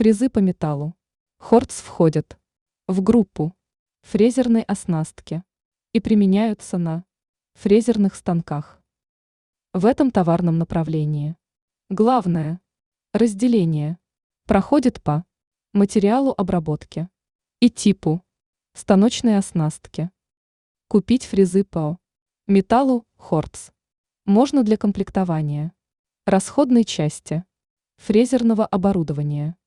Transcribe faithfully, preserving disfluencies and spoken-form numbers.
Фрезы по металлу. Хортс входят в группу фрезерной оснастки и применяются на фрезерных станках. В этом товарном направлении главное разделение проходит по материалу обработки и типу станочной оснастки. Купить фрезы по металлу Хортс можно для комплектования расходной части фрезерного оборудования.